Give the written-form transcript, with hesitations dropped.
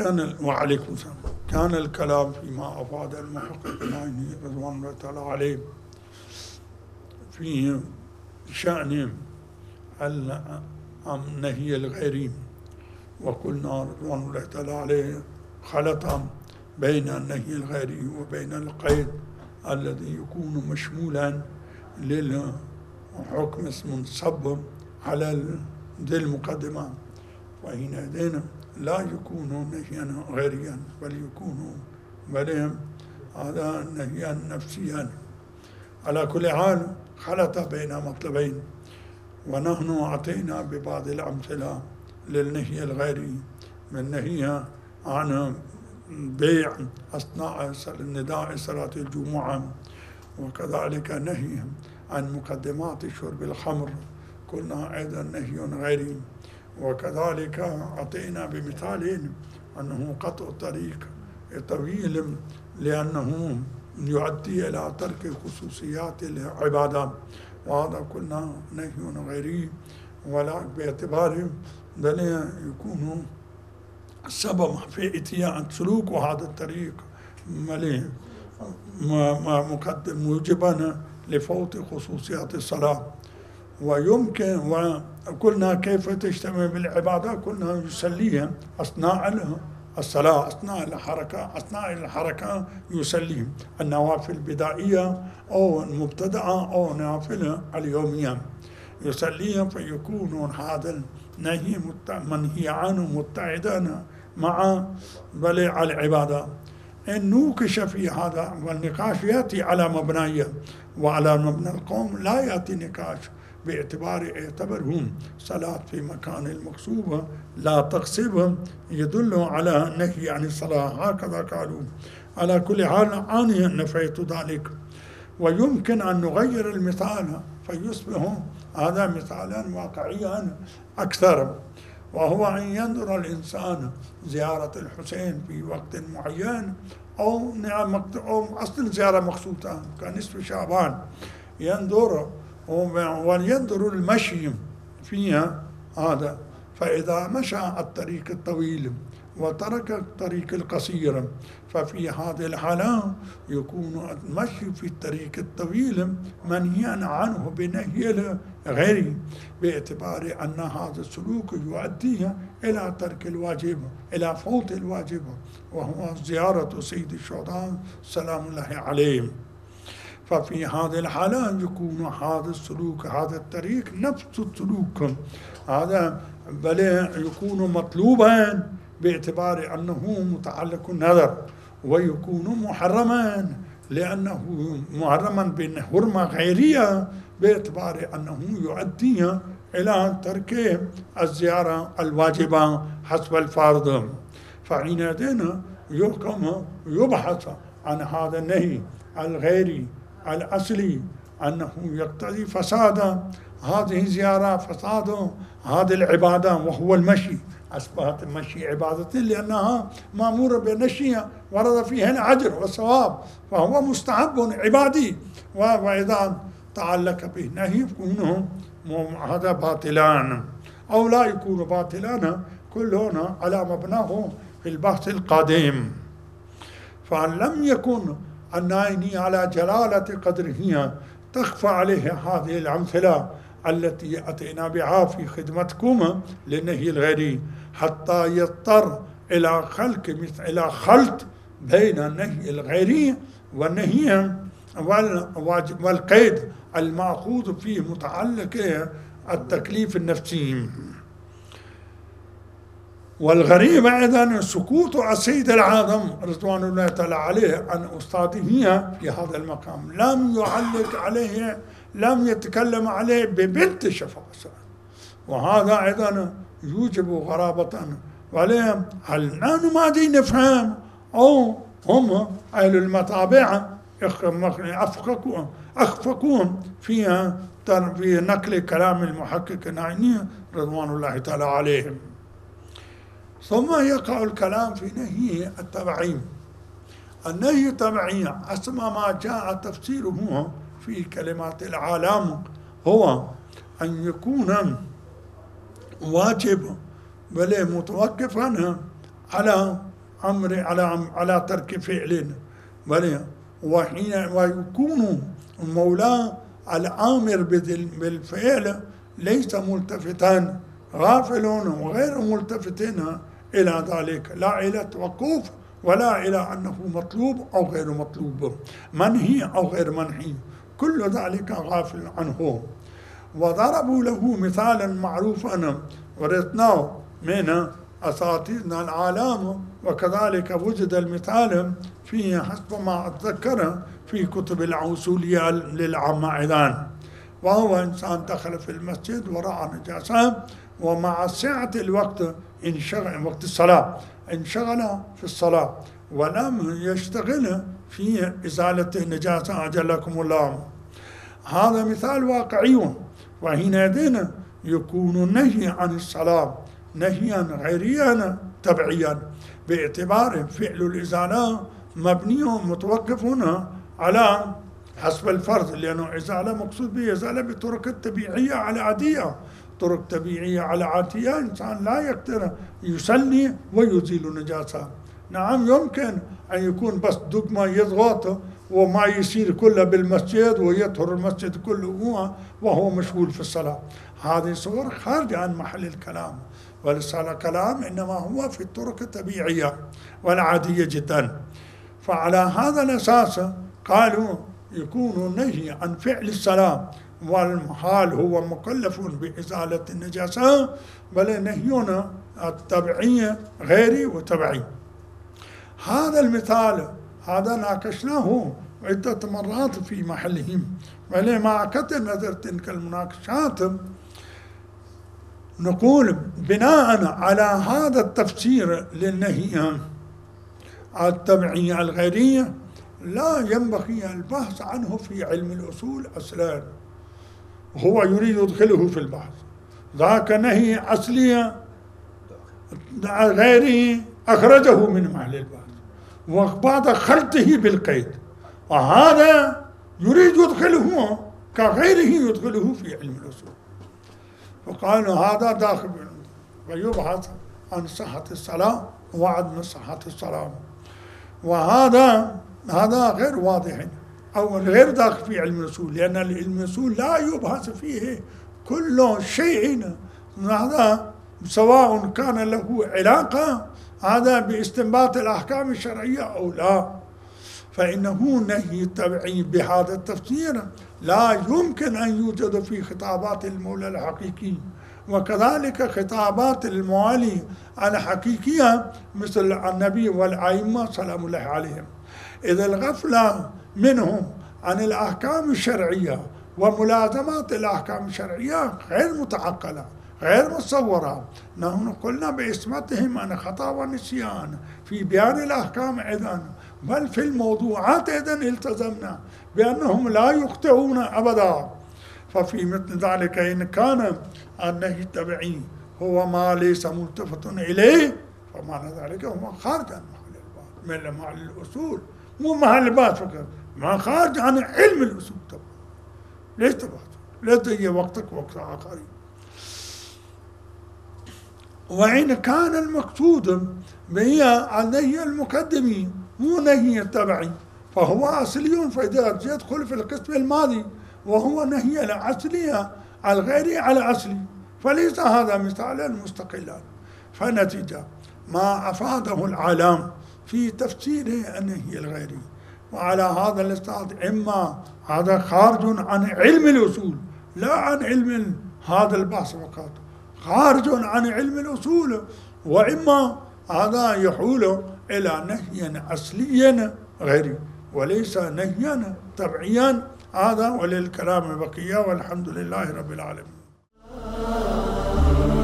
وعليكم السلام. كان الكلام فيما أفاد المحقق العيني رضوان الله تعالى عليه في شأن النهي الغيري، وقلنا رضوان الله تعالى عليه خلط بين النهي الغيري وبين القيد الذي يكون مشمولا للحكم منصب على ذي المقدمة، وحينئذ لا يكون نهيا غيريا بل هذا نهيا نفسيا. على كل حال خلط بين مطلبين، ونحن أعطينا ببعض الأمثلة للنهي الغيري، من نهي عن بيع أثناء نداء صلاة الجمعة، وكذلك نهي عن مقدمات شرب الخمر، قلنا أيضا نهي غيري. وكذلك أعطينا بمثال أنه قطع الطريق طويل لأنه يؤدي إلى ترك خصوصيات العبادة، وهذا قلنا نهي غيري، ولا باعتبار بل يكون سبب في إتيان سلوك هذا الطريق مقدم موجبا لفوت خصوصيات الصلاة. ويمكن وقلنا كيف تجتمع بالعبادة، قلنا يصليها أثناء الصلاة، أثناء الحركة يصلي النوافل البدائية أو المبتدعة أو النوافل اليومية يصليها، فيكون هذا النهي منهي عنه متعدا مع بلع العبادة. إن نوكش في هذا، والنقاش يأتي على مبنيه، وعلى مبنى القوم لا يأتي نقاش، اعتبرهم صلاة في مكان المقصوبة لا تقصبهم يدل على نهي عن الصلاة، هكذا قالوا. على كل حال أنا نفيت ذلك. ويمكن أن نغير المثال فيصبح هذا مثالا واقعيا أكثر، وهو أن ينظر الإنسان زيارة الحسين في وقت معين أو أصل زيارة مخصوصة كنصف شعبان، ينظر وينظر المشي فيها هذا، فإذا مشى الطريق الطويل وترك الطريق القصير، ففي هذه الحالة يكون المشي في الطريق الطويل منهيا عنه بنهي غيره، باعتبار أن هذا السلوك يؤدي إلى ترك الواجب، إلى فوت الواجب، وهو زيارة سيد الشهداء سلام الله عليهم. ففي هذه الحالة يكون هذا السلوك، هذا الطريق نفس السلوك هذا، بل يكون مطلوبا باعتبار أنه متعلق النظر، ويكون محرما لأنه محرما بحرمة غيرية باعتبار أنه يؤدي إلى ترك الزيارة الواجبة حسب الفرض. فحينئذ يحكم يبحث عن هذا النهي الغيري الأصلي أنه يقتضي فساد هذه الزيارة، فساد هذه العبادة، وهو المشي. أصبحت المشي عبادة لأنها مأمورة بالمشي، ورد فيها الأجر والثواب، فهو مستحب عبادي، وإذا تعلق به نهي يكون هذا باطلان أو لا يكون باطلان، كلنا على مبناه في البحث القادم. فإن لم يكن النهي على جلالة قدره تخفى عليه هذه الأمثلة التي أتينا بها في خدمتكم للنهي الغيري، حتى يضطر إلى خلط بين النهي الغيري والنهي والقيد المأخوذ فيه متعلق التكليف النفسي. والغريب أيضا سكوت السيد العاظم رضوان الله تعالى عليه عن أستاذه في هذا المقام، لم يعلق عليه، لم يتكلم عليه ببنت شفاعة، وهذا أيضا يوجب غرابة. وليه هل نحن ما دي نفهم أو هم أهل المطابع أخفقون في نقل كلام المحقق العيني رضوان الله تعالى عليهم؟ ثم يقع الكلام في نهي التبعي. النهي التبعي حسب ما جاء تفسيره في كلمات العالم هو أن يكون واجب بل متوقفا على أمر على ترك فعل، ويكون المولى الآمر بالفعل ليس ملتفتا، غافل وغير ملتفت إلى ذلك، لا إلى توقف ولا إلى أنه مطلوب أو غير مطلوب، منهي أو غير منهي، كل ذلك غافل عنه. وضربوا له مثالا معروفا ورثناه من أساطيرنا العالم، وكذلك وجد المثال فيه حسب ما أتذكر في كتب الأصولية للعامة أيضا. وهو إنسان دخل في المسجد ورأى نجاسة، ومع سعة الوقت انشغل وقت الصلاة، انشغل في الصلاة ولم يشتغل في إزالة النجاسة أجلكم الله. هذا مثال واقعي، وحينئذ يكون النهي عن الصلاة نهيا غيريا تبعيا، باعتبار فعل الإزالة مبني متوقف على حسب الفرض، لأنه إزالة مقصود به إزالة بطرق الطبيعية على عادية، طرق طبيعية على عادية إنسان لا يقدر يصلي ويزيل النجاسة. نعم يمكن أن يكون بس دقمة يضغط وما يصير كله بالمسجد ويطهر المسجد كله وهو مشغول في الصلاة، هذه صور خارجة عن محل الكلام، والصلاة كلام إنما هو في الطرق الطبيعية والعادية جدا. فعلى هذا الأساس قالوا يكون النهي عن فعل الصلاة والحال هو مكلف بإزالة النجاسة، بل نهينا التبعية غيري وتبعي. هذا المثال هذا ناقشناه عدة مرات في محلهم، ولما قطع نظر تلك المناقشات نقول بناء على هذا التفسير للنهي التبعية الغيرية لا ينبغي البحث عنه في علم الأصول أصلا، هو يريد يدخله في البحث، ذاك نهي أصلي غيره أخرجه من محل البحث وبعد خلطه بالقيد، وهذا يريد يدخله كغيره يدخله في علم الأصول، فقالوا هذا داخل ويبحث عن صحة الصلاة وعدم صحة الصلاة، وهذا غير واضح أو غير داخل في علم الأصول، لأن علم الأصول لا يبحث فيه كل شيء، هذا سواء كان له علاقة هذا باستنباط الأحكام الشرعية أو لا، فإنه نهي التبعي بهذا التفسير لا يمكن أن يوجد في خطابات المولى الحقيقي، وكذلك خطابات الموالي الحقيقية مثل النبي والأئمة سلام الله عليهم، إذا الغفلة منهم عن الأحكام الشرعية وملازمات الأحكام الشرعية غير متعقلة غير متصورة. نحن قلنا بإسمتهم عن خطأ ونسيان في بيان الأحكام أيضا، بل في الموضوعات أيضا التزمنا بأنهم لا يخطئون أبدا. ففي مثل ذلك إن كان النهي التبعي هو ما ليس ملتفت إليه فمعنى ذلك هو خارج عن محل محل الأصول، مو محل البحث فقط، ما خارج عن علم الأصول طبعا. ليش تبحث؟ لا تجي وقتك وقت آخرين. وإن كان المقصود به النهي المقدمي مو نهي التبعي فهو أصلي، فإذا يدخل في القسم الماضي وهو نهي الأصلي الغيري على أصلي، فليس هذا مثالا مستقلا. فنتيجة ما أفاده العالم في تفسير النهي الغيري، وعلى هذا الأساس إما هذا خارج عن علم الأصول لا عن علم هذا البحث فقط، خارج عن علم الأصول، وإما هذا يحول إلى نهي أصلي غيري وليس نهيا تبعيا. هذا وللكلام بقية، والحمد لله رب العالمين.